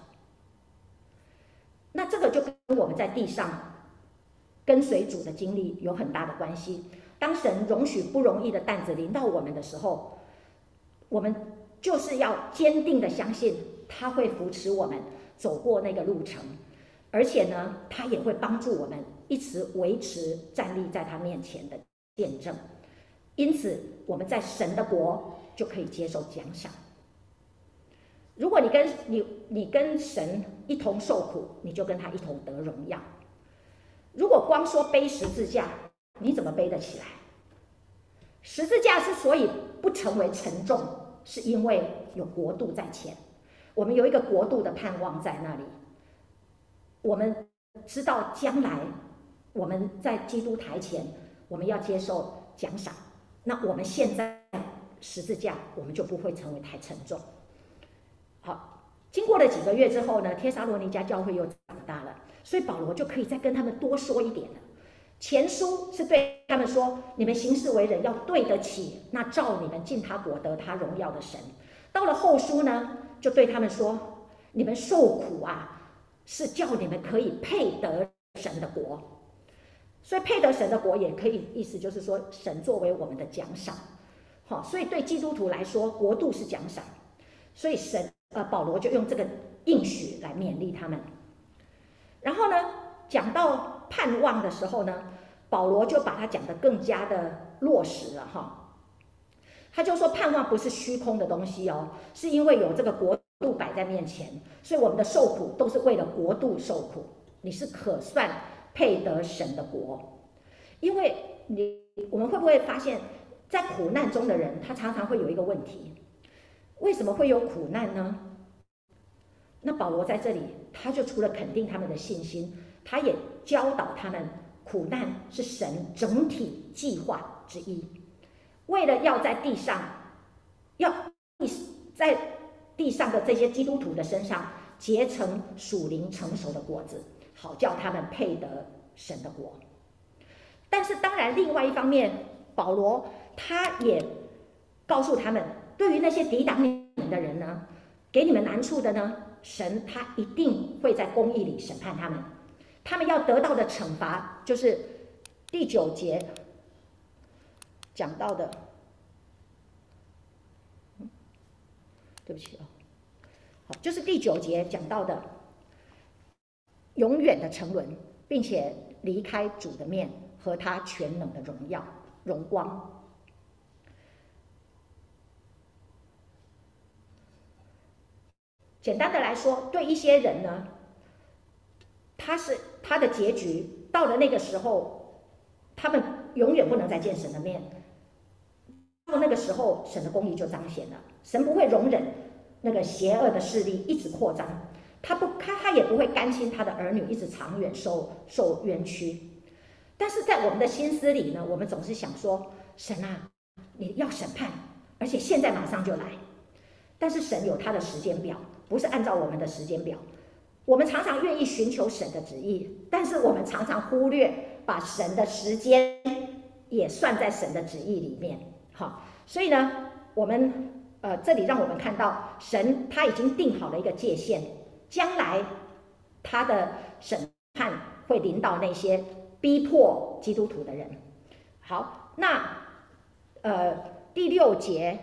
那这个就跟我们在地上跟随主的经历有很大的关系。当神容许不容易的担子临到我们的时候，我们就是要坚定的相信他会扶持我们走过那个路程，而且呢，他也会帮助我们一直维持站立在他面前的见证。因此，我们在神的国就可以接受奖赏。如果你跟你你跟神一同受苦，你就跟他一同得荣耀。如果光说背十字架，你怎么背得起来？十字架之所以不成为沉重，是因为有国度在前，我们有一个国度的盼望在那里。我们知道将来我们在基督台前，我们要接受奖赏。那我们现在十字架，我们就不会成为太沉重。好，经过了几个月之后呢，帖撒罗尼迦教会又长大了，所以保罗就可以再跟他们多说一点了。前书是对他们说，你们行事为人要对得起那召你们进他国得他荣耀的神。到了后书呢，就对他们说，你们受苦啊，是叫你们可以配得神的国。所以配得神的国也可以意思就是说，神作为我们的奖赏。好，所以对基督徒来说，国度是奖赏。所以神呃保罗就用这个应许来勉励他们。然后呢，讲到盼望的时候呢，保罗就把它讲得更加的落实了哈。他就说盼望不是虚空的东西哦，是因为有这个国度摆在面前，所以我们的受苦都是为了国度受苦。你是可算配得神的国。因为你我们会不会发现，在苦难中的人，他常常会有一个问题，为什么会有苦难呢？那保罗在这里，他就除了肯定他们的信心，他也教导他们，苦难是神整体计划之一，为了要在地上，要在地上的这些基督徒的身上结成属灵成熟的果子，好叫他们配得神的国。但是当然，另外一方面，保罗他也告诉他们，对于那些抵挡你们的人呢，给你们难处的呢，神他一定会在公义里审判他们。他们要得到的惩罚，就是第九节讲到的，嗯、对不起哦，好，就是第九节讲到的，永远的沉沦，并且离开主的面和他全能的荣耀荣光。简单的来说，对一些人呢，他是他的结局到了那个时候，他们永远不能再见神的面。 那个时候，神的公义就彰显了，神不会容忍那个邪恶的势力一直扩张，他不，他他也不会甘心他的儿女一直长远受受冤屈。但是在我们的心思里呢，我们总是想说，神啊，你要审判，而且现在马上就来。但是神有他的时间表，不是按照我们的时间表。我们常常愿意寻求神的旨意，但是我们常常忽略把神的时间也算在神的旨意里面。好，所以呢，我们呃这里让我们看到神他已经定好了一个界限，将来他的审判会临到那些逼迫基督徒的人。好，那呃第六节，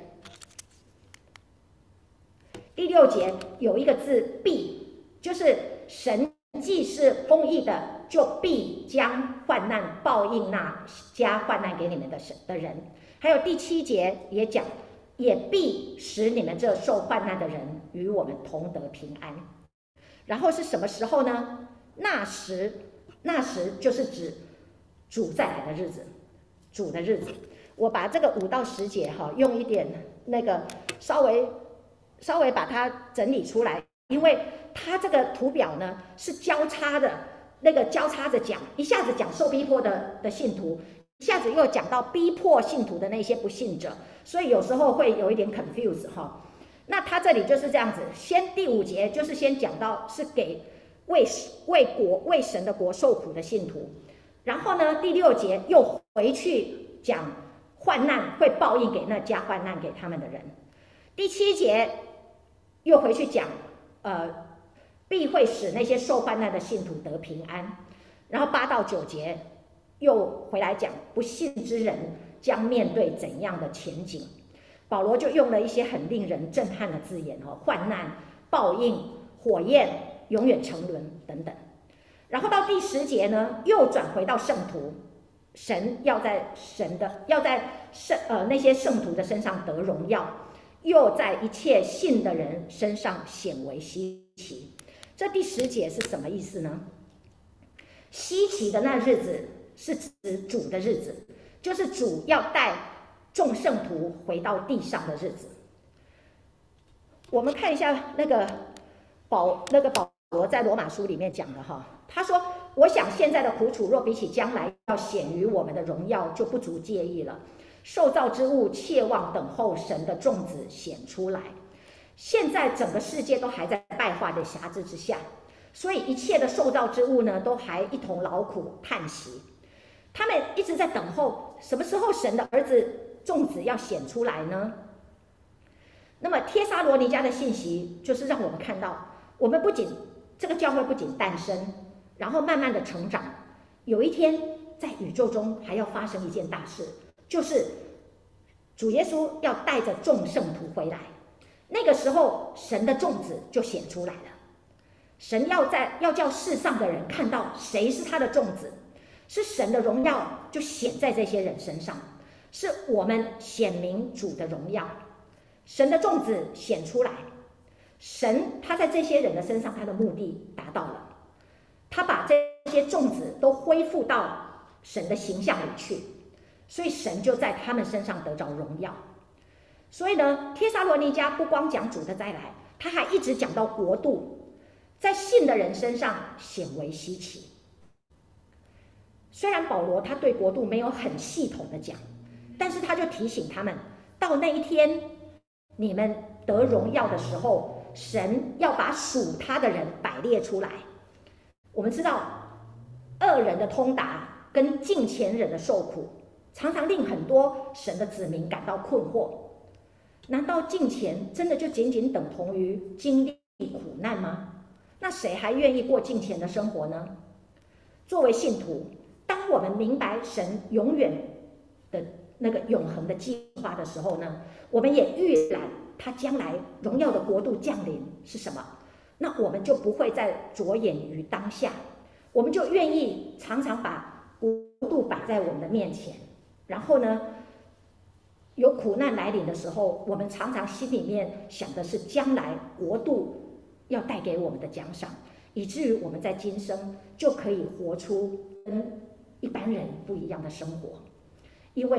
第六节有一个字必，就是神既是公义的，就必将患难报应那加患难给你们的神的人。还有第七节也讲，也必使你们这受患难的人与我们同得平安。然后是什么时候呢？那时，那时就是指主再来的日子，主的日子。我把这个五到十节哈，用一点那个稍微稍微把它整理出来，因为它这个图表呢是交叉的，那个交叉着讲，一下子讲受逼迫的的信徒，一下子又讲到逼迫信徒的那些不信者，所以有时候会有一点 confuse 哈。那他这里就是这样子，先第五节就是先讲到是给为为国为神的国受苦的信徒，然后呢第六节又回去讲患难会报应给那加患难给他们的人，第七节又回去讲呃必会使那些受患难的信徒得平安，然后八到九节又回来讲不信之人将面对怎样的前景。保罗就用了一些很令人震撼的字眼哦，患难、报应、火焰、永远沉沦等等。然后到第十节呢，又转回到圣徒，神要在神的要在圣呃那些圣徒的身上得荣耀，又在一切信的人身上显为稀奇。这第十节是什么意思呢？稀奇的那日子是指主的日子，就是主要带众圣徒回到地上的日子。我们看一下那个保那个保罗在罗马书里面讲的哈，他说：“我想现在的苦楚，若比起将来要显于我们的荣耀，就不足介意了。受造之物切望等候神的众子显出来。现在整个世界都还在败坏的辖制之下，所以一切的受造之物呢，都还一同劳苦叹息。他们一直在等候什么时候神的儿子众子要显出来呢？那么帖撒罗尼迦的信息就是让我们看到，我们不仅这个教会不仅诞生，然后慢慢的成长，有一天在宇宙中还要发生一件大事，就是主耶稣要带着众圣徒回来。那个时候，神的众子就显出来了。神要在要叫世上的人看到谁是他的众子，是神的荣耀就显在这些人身上。是我们显明主的荣耀，神的众子显出来，神他在这些人的身上，他的目的达到了，他把这些众子都恢复到神的形象里去，所以神就在他们身上得着荣耀。所以呢，帖撒罗尼迦不光讲主的再来，他还一直讲到国度在信的人身上显为稀奇。虽然保罗他对国度没有很系统的讲，但是他就提醒他们，到那一天你们得荣耀的时候，神要把属他的人摆列出来。我们知道恶人的通达跟敬虔人的受苦，常常令很多神的子民感到困惑。难道敬虔真的就仅仅等同于经历苦难吗？那谁还愿意过敬虔的生活呢？作为信徒，当我们明白神永远的那个永恒的计划的时候呢，我们也预览他将来荣耀的国度降临是什么，那我们就不会再着眼于当下，我们就愿意常常把国度摆在我们的面前。然后呢，有苦难来临的时候，我们常常心里面想的是将来国度要带给我们的奖赏，以至于我们在今生就可以活出跟一般人不一样的生活。因为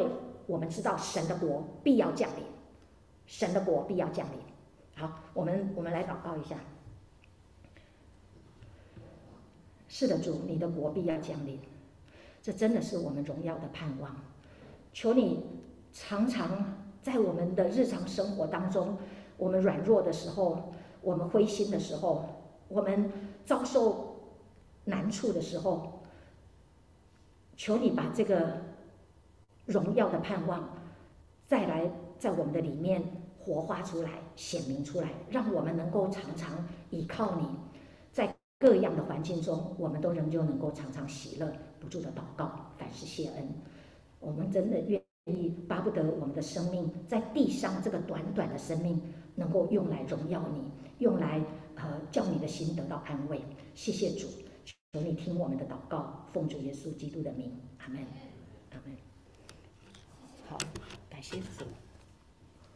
我们知道神的国必要降临，神的国必要降临。好，我们我们来祷告一下。是的，主，你的国必要降临，这真的是我们荣耀的盼望。求你常常在我们的日常生活当中，我们软弱的时候，我们灰心的时候，我们遭受难处的时候，求你把这个荣耀的盼望再来在我们的里面活化出来，显明出来，让我们能够常常依靠你，在各样的环境中，我们都仍旧能够常常喜乐，不住的祷告，凡事谢恩。我们真的愿意巴不得我们的生命在地上这个短短的生命，能够用来荣耀你，用来呃叫你的心得到安慰。谢谢主，求你听我们的祷告，奉主耶稣基督的名，阿门，阿门。好，感谢主。